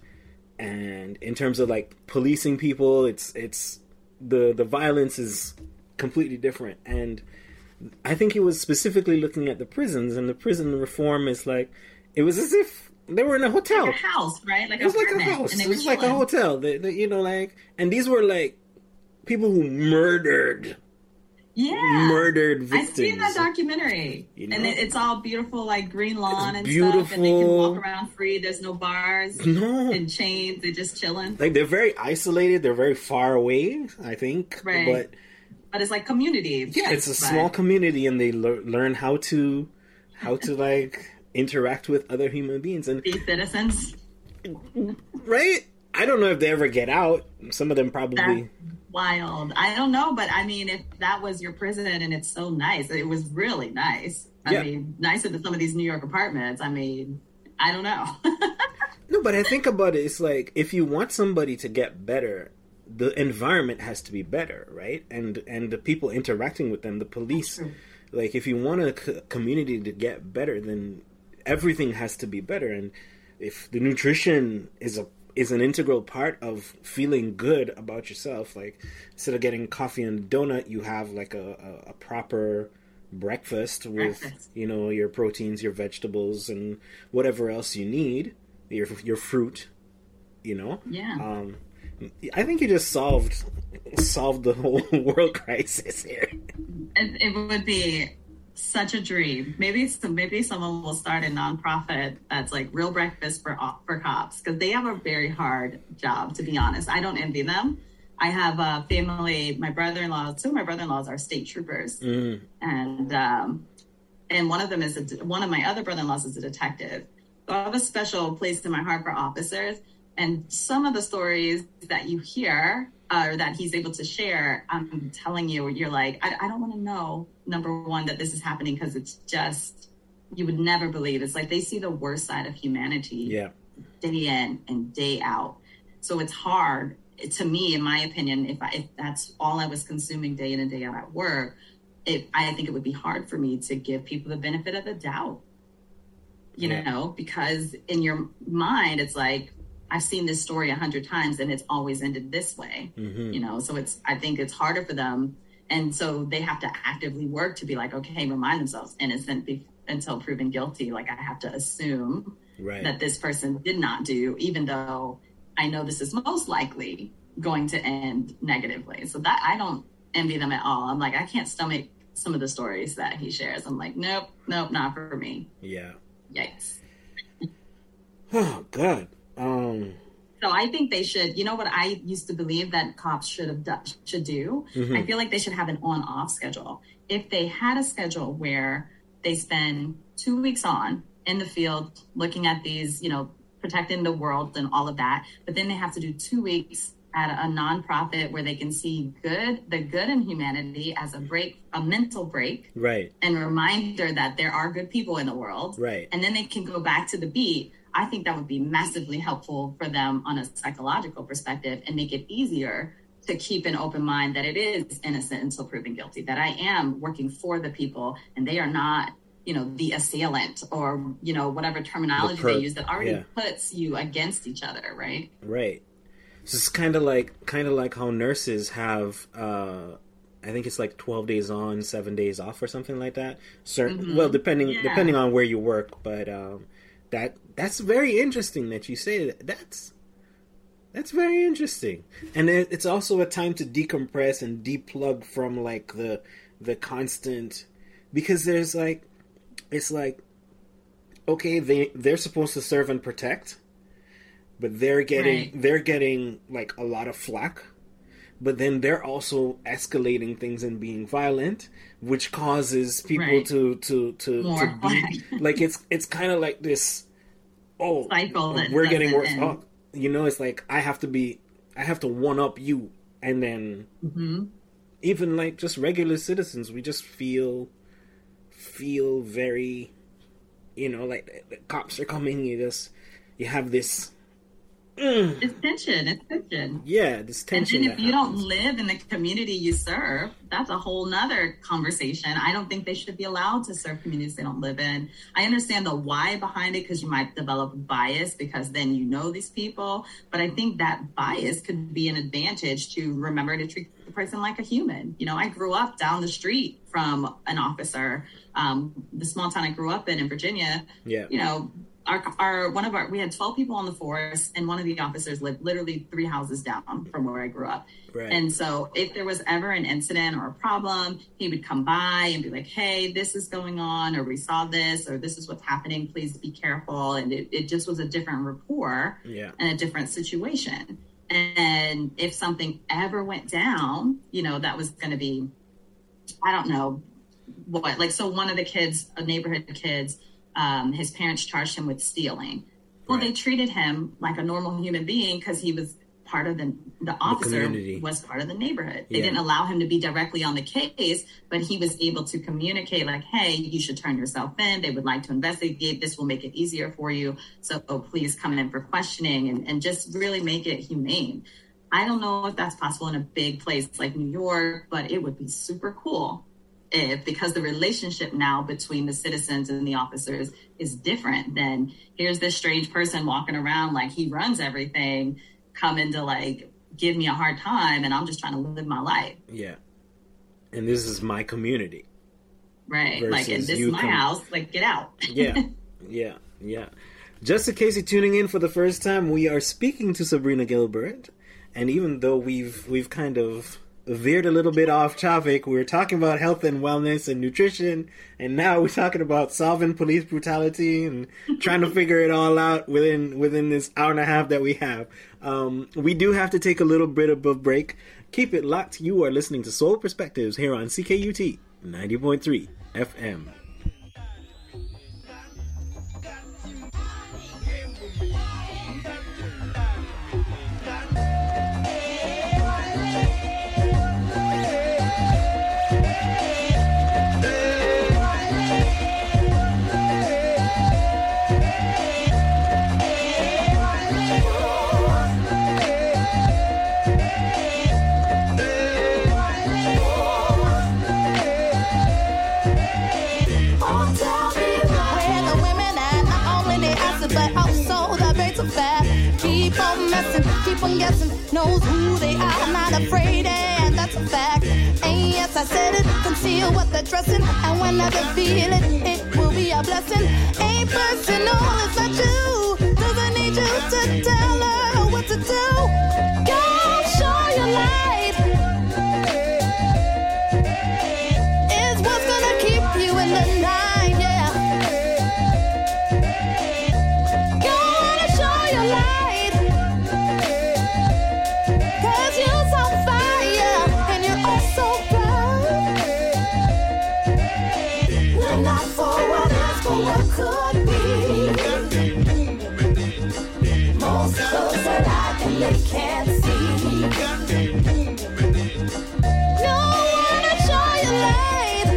And in terms of like policing people, it's the violence is completely different. And I think he was specifically looking at the prisons, and the prison reform is like it was as if they were in a hotel, like a house, right? Like it was like a house. It was like a hotel. And these were like people who murdered victims. I've seen that documentary, and it's all beautiful, like green lawn and beautiful stuff, and they can walk around free. There's no bars, and chains. They're just chilling. Like they're very isolated. They're very far away, I think. Right. But it's like community. Yeah, it's a small community, and they learn how to like interact with other human beings and be citizens. Right. I don't know if they ever get out. Some of them probably. That's wild. I don't know, but I mean, if that was your prison and it's so nice, it was really nice. I mean, nicer than some of these New York apartments. I mean, I don't know. No, but I think about it. It's like if you want somebody to get better, the environment has to be better, right? And the people interacting with them, the police. Like if you want a community to get better, then everything has to be better. And if the nutrition is an integral part of feeling good about yourself. Like instead of getting coffee and a donut, you have like a proper breakfast with your proteins, your vegetables, and whatever else you need. Your fruit, Yeah. I think you just solved the whole world crisis here. It would be such a dream. Maybe someone will start a nonprofit that's like Real Breakfast for cops, because they have a very hard job, to be honest. I don't envy them. I have a family, two of my brother-in-laws are state troopers. And one of my other brother-in-laws is a detective. So I have a special place in my heart for officers. And some of the stories that you hear or that he's able to share, I'm telling you, you're like, I don't want to know, number one, that this is happening, because it's just, you would never believe. It's like they see the worst side of humanity day in and day out. So it's hard, to me, in my opinion, if that's all I was consuming day in and day out at work, I think it would be hard for me to give people the benefit of the doubt, you know, because in your mind, it's like, I've seen this story 100 times and it's always ended this way, you know? So I think it's harder for them. And so they have to actively work to be like, okay, remind themselves innocent until proven guilty. Like, I have to assume that this person did not do, even though I know this is most likely going to end negatively. So that, I don't envy them at all. I'm like, I can't stomach some of the stories that he shares. I'm like, nope, not for me. Yeah. Yikes. Oh, God. So I think they should, you know what I used to believe that cops should do? I feel like they should have an on-off schedule. If they had a schedule where they spend 2 weeks on in the field looking at these, you know, protecting the world and all of that, but then they have to do 2 weeks at a nonprofit where they can see the good in humanity as a mental break, and a reminder that there are good people in the world, and then they can go back to the beat. I think that would be massively helpful for them on a psychological perspective, and make it easier to keep an open mind that it is innocent until proven guilty, that I am working for the people and they are not, you know, the assailant, or, you know, whatever terminology they use that already puts you against each other, right? Right. So it's kind of like how nurses have, I think it's like 12 days on, 7 days off, or something like that. Well, depending on where you work, but that's very interesting that you say that. That's very interesting, and it's also a time to decompress and deplug from like the constant, because there's like, it's like, okay, they're supposed to serve and protect, but they're getting like a lot of flack, but then they're also escalating things and being violent, which causes people to be like, it's kind of like this cycle. We're getting worse. Oh, you know, it's like I have to one up you, and then even like just regular citizens, we just feel very, you know, like the cops are coming. You have this. It's tension. Yeah, this tension. And then if you don't live in the community you serve, that's a whole nother conversation. I don't think they should be allowed to serve communities they don't live in. I understand the why behind it, because you might develop bias because then you know these people. But I think that bias could be an advantage to remember to treat the person like a human. You know, I grew up down the street from an officer. The small town I grew up in Virginia, you know, we had 12 people on the force, and one of the officers lived literally 3 houses down from where I grew up. And so if there was ever an incident or a problem, he would come by and be like, hey, this is going on, or we saw this, or this is what's happening, please be careful. And it just was a different rapport and a different situation. And if something ever went down, you know, that was going to be, I don't know what, like, so one of the kids, neighborhood kids, his parents charged him with stealing. Well, they treated him like a normal human being because he was part of the officer was part of the neighborhood. They didn't allow him to be directly on the case, but he was able to communicate like, hey, you should turn yourself in. They would like to investigate. This will make it easier for you. So please come in for questioning, and just really make it humane. I don't know if that's possible in a big place like New York, but it would be super cool because the relationship now between the citizens and the officers is different than here's this strange person walking around like he runs everything, coming to like give me a hard time, and I'm just trying to live my life. Yeah. And this is my community. Right. Like, and this is my house. Like, get out. Yeah. Just in case you're tuning in for the first time, we are speaking to Sabrina Gilbert. And even though we've kind of veered a little bit off topic. We were talking about health and wellness and nutrition, and now we're talking about solving police brutality and trying to figure it all out within this hour and a half that we have. We do have to take a little bit of a break. Keep it locked. You are listening to Soul Perspectives here on CKUT 90.3 FM. Keep on messing, keep on guessing, knows who they are, not afraid, and that's a fact. And yes, I said it, conceal what they're dressing, and whenever feel it, it will be a blessing. Ain't personal, it's not you, doesn't need you to tell her what to do. Go show your light, is what's gonna keep you in the night, yeah. Gonna show your light. What could be? Most close their eyes and they can't see. No one to show you light.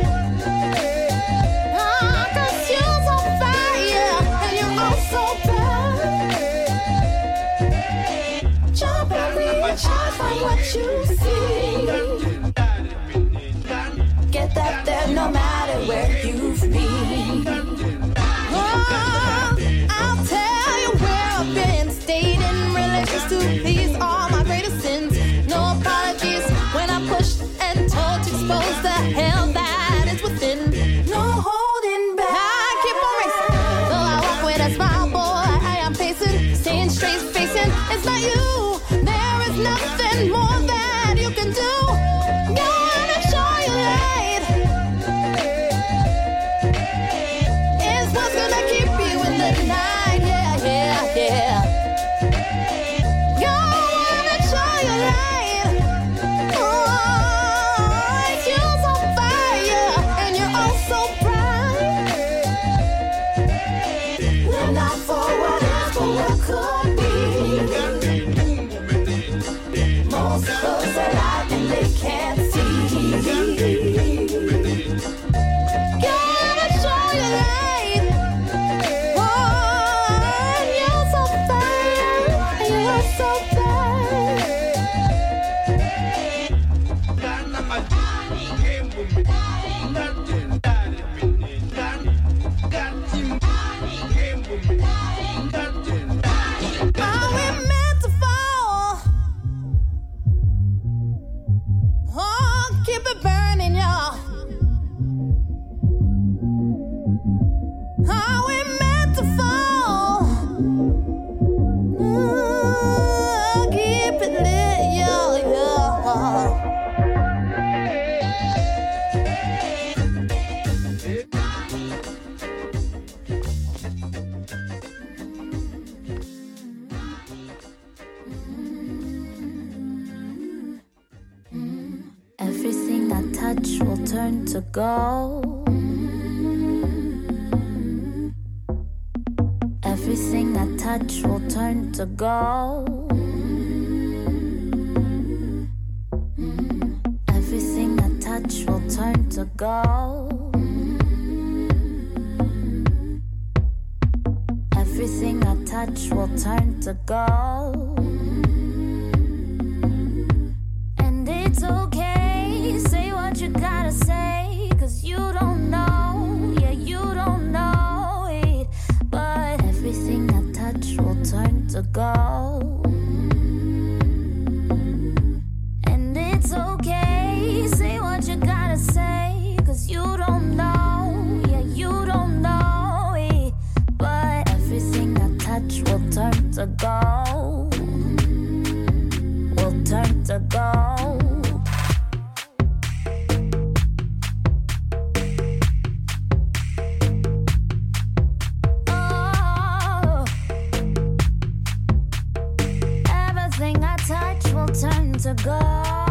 'Cause you're on fire and you're all so bright. Jump and reach out from what you see. Get that there no matter where you've been. I'll tell you where I've been, stayed in relationships to please all my greatest sins. No apologies when I pushed and told to expose the hell that is within. No holding back. I keep on racing, though I walk with a smile, boy. I am pacing, staying straight facing. It's not you. There is nothing more that you can do. Gonna show you light. Is what's gonna keep you in the night, yeah, yeah, yeah. Gonna show you light. Oh, you're on fire and you're all so bright. We're not for what is, but what could be. Most close their eyes and they can't see. Gonna show you light. Oh, you're so fire and you're so bright. Are we meant to fall? Oh, keep it burning, y'all. Are we meant to fall? Keep it lit, y'all, y'all. Everything I touch will turn to gold. Everything I touch will turn to gold. Everything I touch will turn to gold. Everything I touch will turn to gold. And it's okay, say what you gotta say, 'cause you don't know, yeah, you don't know it. But everything I touch will turn to gold. And it's okay, say what you gotta say, 'cause you don't know, yeah, you don't know it. But everything I touch will turn to gold. Will turn to gold. to go.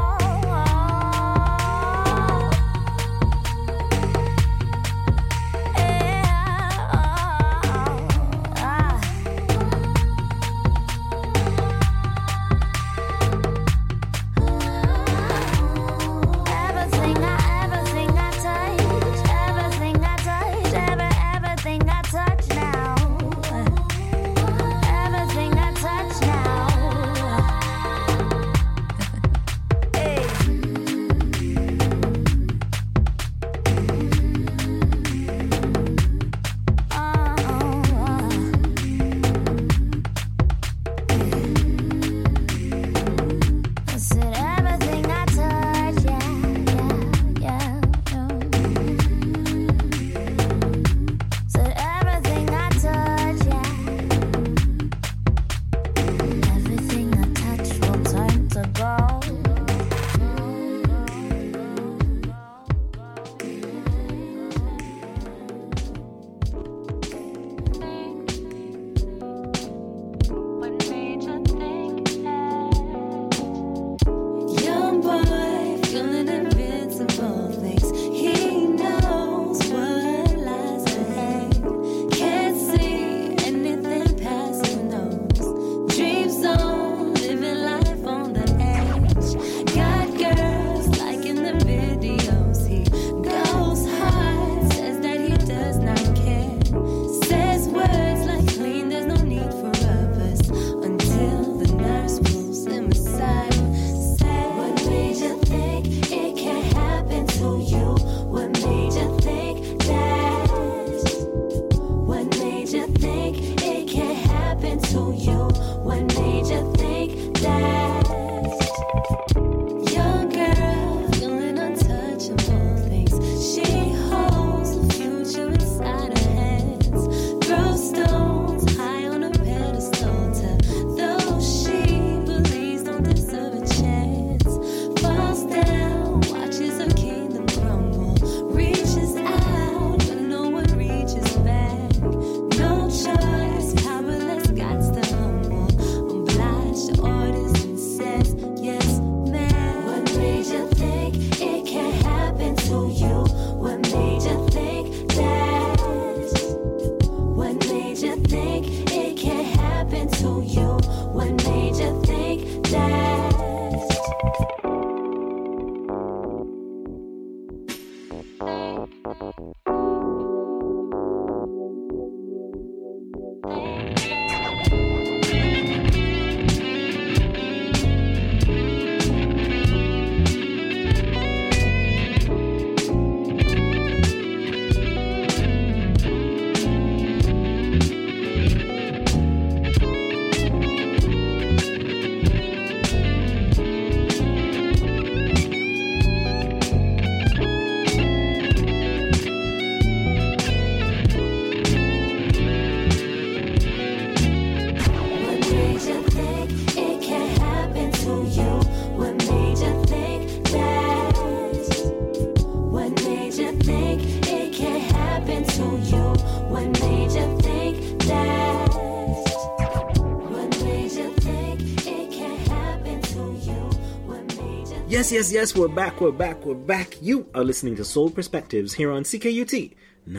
Yes, we're back. You are listening to Soul Perspectives here on CKUT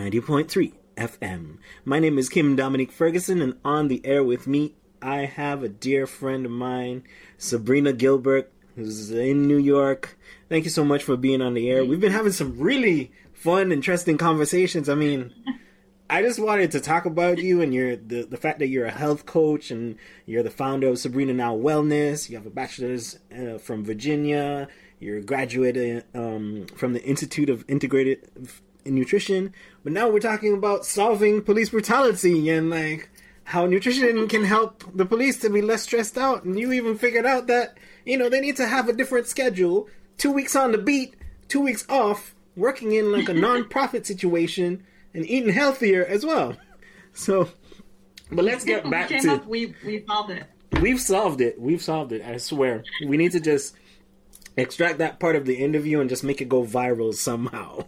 90.3 FM. My name is Kim Dominique Ferguson, and on the air with me, I have a dear friend of mine, Sabrina Gilbert, who's in New York. Thank you so much for being on the air. We've been having some really fun, interesting conversations. I mean, I just wanted to talk about you and the fact that you're a health coach and you're the founder of Sabrina Now Wellness. You have a bachelor's from Virginia. You're a graduate from the Institute of Integrated Nutrition. But now we're talking about solving police brutality and like how nutrition can help the police to be less stressed out. And you even figured out that, you know, they need to have a different schedule. 2 weeks on the beat, 2 weeks off, working in like a non-profit situation and eating healthier as well. So, but let's get back to... We solved it. We've solved it, I swear. We need to just extract that part of the interview and just make it go viral somehow.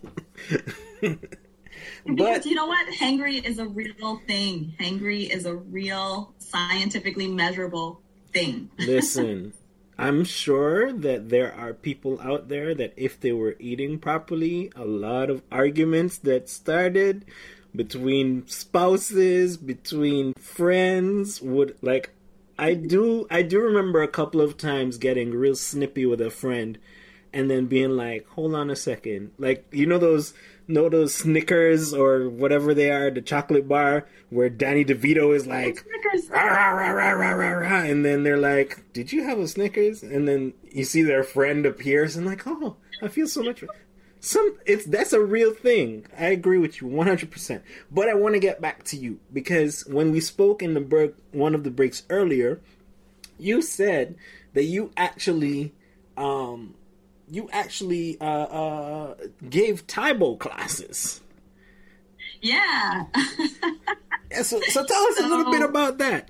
Because you know what? Hangry is a real thing. Hangry is a real, scientifically measurable thing. Listen, I'm sure that there are people out there that if they were eating properly, a lot of arguments that started between spouses, between friends would, like, I do remember a couple of times getting real snippy with a friend and then being like, hold on a second. Like, you know those Snickers or whatever they are, the chocolate bar, where Danny DeVito is like, rah, rah, rah, rah, rah, rah, rah, and then they're like, did you have a Snickers? And then you see their friend appears and like, oh, I feel so much. That's a real thing. I agree with you 100%. But I want to get back to you because when we spoke in one of the breaks earlier, you said that you actually gave Taibo classes. Yeah. So tell us a little bit about that.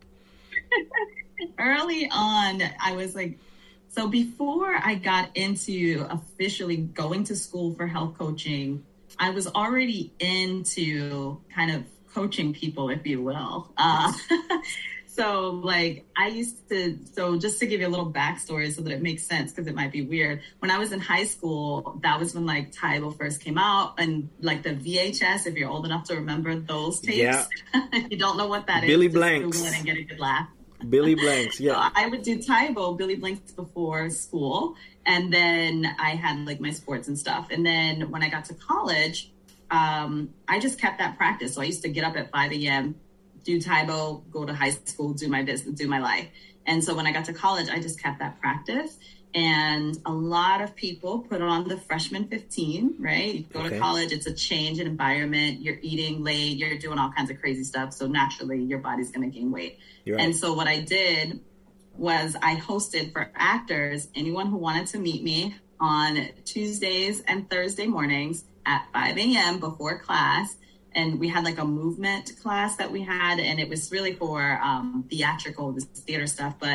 Early on, I was like, so before I got into officially going to school for health coaching, I was already into kind of coaching people, if you will. So like so just to give you a little backstory so that it makes sense, because it might be weird. When I was in high school, that was when like Taibo first came out, and like the VHS, if you're old enough to remember those tapes. Yeah. If you don't know what that Billy is, Blanks. Google it and get a good laugh. Billy Blanks, yeah. So I would do Taibo, Billy Blanks before school. And then I had like my sports and stuff. And then when I got to college, I just kept that practice. So I used to get up at 5 a.m., do Taibo, go to high school, do my business, do my life. And so when I got to college, I just kept that practice. And a lot of people put on the freshman 15, right? You go to college, it's a change in environment. You're eating late, you're doing all kinds of crazy stuff. So naturally, your body's going to gain weight. Right. And so what I did was I hosted for actors, anyone who wanted to meet me on Tuesdays and Thursday mornings at 5 a.m. before class. And we had like a movement class that we had, and it was really for theatrical, this theater stuff. But